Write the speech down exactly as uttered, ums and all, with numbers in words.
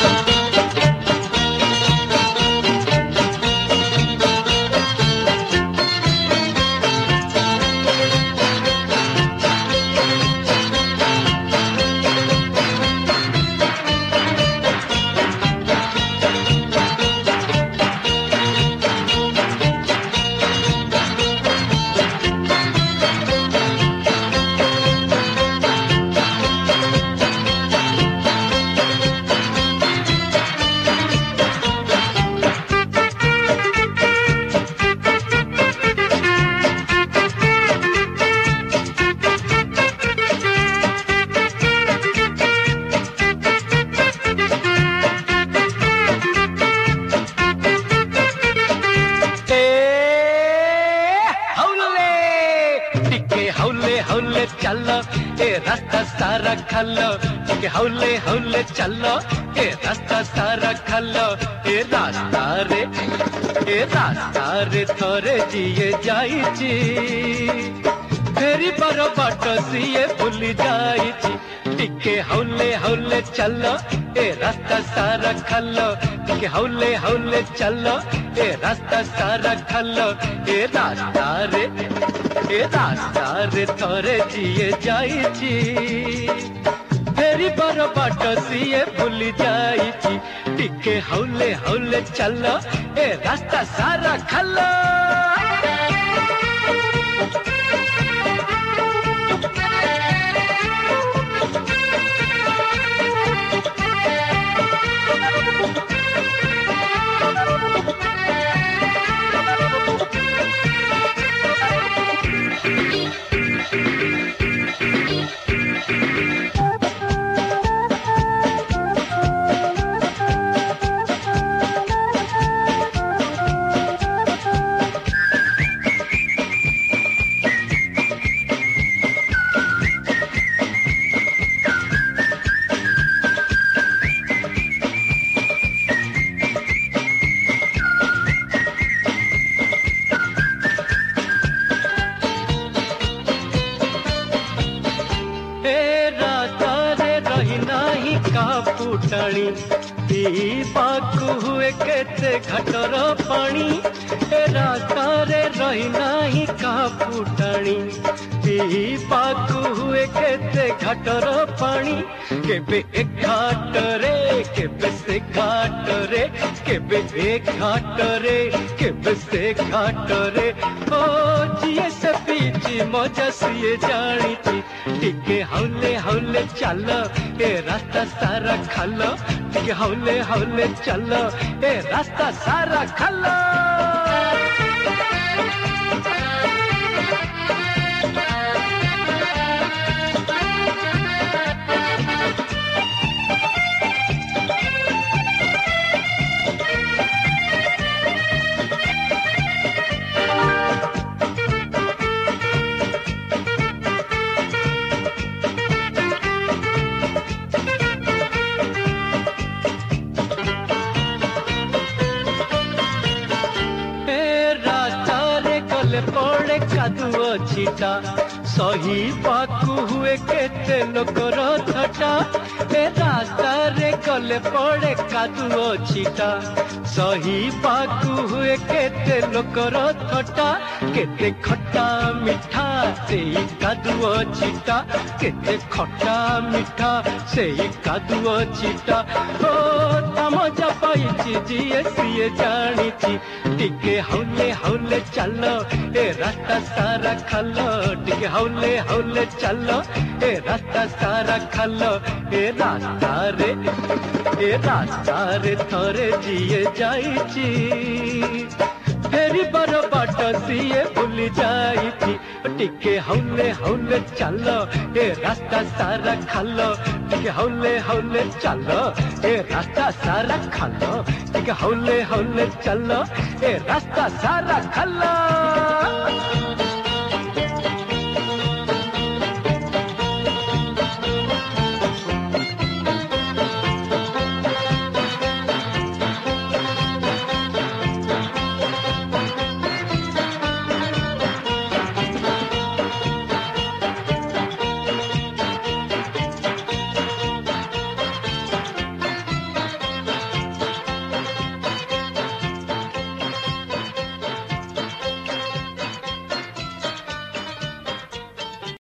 चलो ए रास्ता सारा खलो के हौले हौले चलो ए रास्ता सारा खलो ए रास्ता रे ए रास्ता रे थोरे जिए जाइची फेरी पर बाट सिए भूली जाइची टिके हौले हौले चलो ए रास्ता सारा खलो के हौले हौले चलो ए रास्ता सारा खलो ए रास्ता रे ए रास्ता रे थोरे जिए जाइची फेरी पर बाट सिए भूली जाइची टिके हौले हौले चलो ए रास्ता सारा खलो फुटाणी पीवाकू हुए केते घटर पानी ए रास्ता रे रही नाही का फुटाणी पीवाकू हुए केते घटर पानी केबे एक घाट रे केबे से घाट रे केबे एक घाट रे केबे से घाट रे ओ जिए से पीची मजा सिए जानी थी टिके हौले हौले चलो ए रास्ता सारा खलो टिके हौले हौले चलो ए रास्ता सारा खलो पड़े कादुओ छिटा सही पाकू हुए केते लोकर थटा ए रास्ता रे गले पड़े कादुओ छिटा सही पाकू हुए केते लोकर थटा केते खट्टा मिठा सेई कादुओ छिटा केते खट्टा मिठा सेई कादुओ छिटा ओ तमजा पाइची जिए सिए जानिची टिके हौले हौले चलो ए रास्ता सारा खलो टिके हौले हौले चलो ए रास्ता सारा खलो ए रास्ता रे ए रास्ता रे थोरे जिए जाइची फेरी बर बाट सिए भूली जाइची टिके हौले हौले चलो ए रास्ता सारा खलो टिके हौले हौले चलो ए रास्ता सारा खलो टिके हौले हौले चलो ए रास्ता सारा खलो